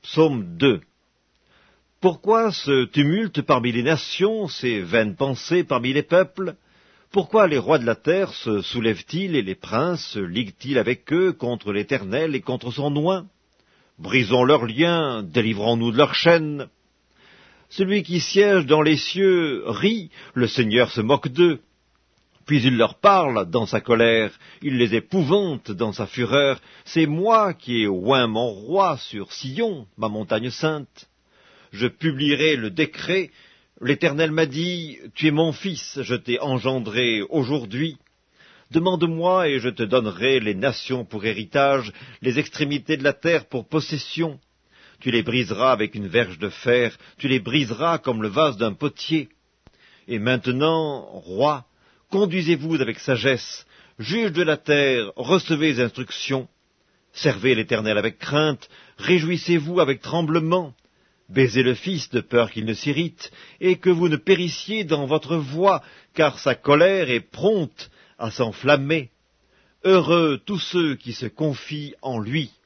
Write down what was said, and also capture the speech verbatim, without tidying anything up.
Psaume deux. Pourquoi ce tumulte parmi les nations, ces vaines pensées parmi les peuples? Pourquoi les rois de la terre se soulèvent-ils et les princes se liguent-ils avec eux contre l'Éternel et contre son oint? Brisons leurs liens, délivrons-nous de leurs chaînes. Celui qui siège dans les cieux rit, le Seigneur se moque d'eux. Puis il leur parle dans sa colère, il les épouvante dans sa fureur. C'est moi qui ai oint mon roi sur Sion, ma montagne sainte. Je publierai le décret. L'Éternel m'a dit, tu es mon fils, je t'ai engendré aujourd'hui. Demande-moi et je te donnerai les nations pour héritage, les extrémités de la terre pour possession. Tu les briseras avec une verge de fer, tu les briseras comme le vase d'un potier. Et maintenant, roi, conduisez-vous avec sagesse, juge de la terre, recevez instruction. Servez l'Éternel avec crainte, réjouissez-vous avec tremblement. Baisez le Fils de peur qu'il ne s'irrite, et que vous ne périssiez dans votre voie, car sa colère est prompte à s'enflammer. Heureux tous ceux qui se confient en lui.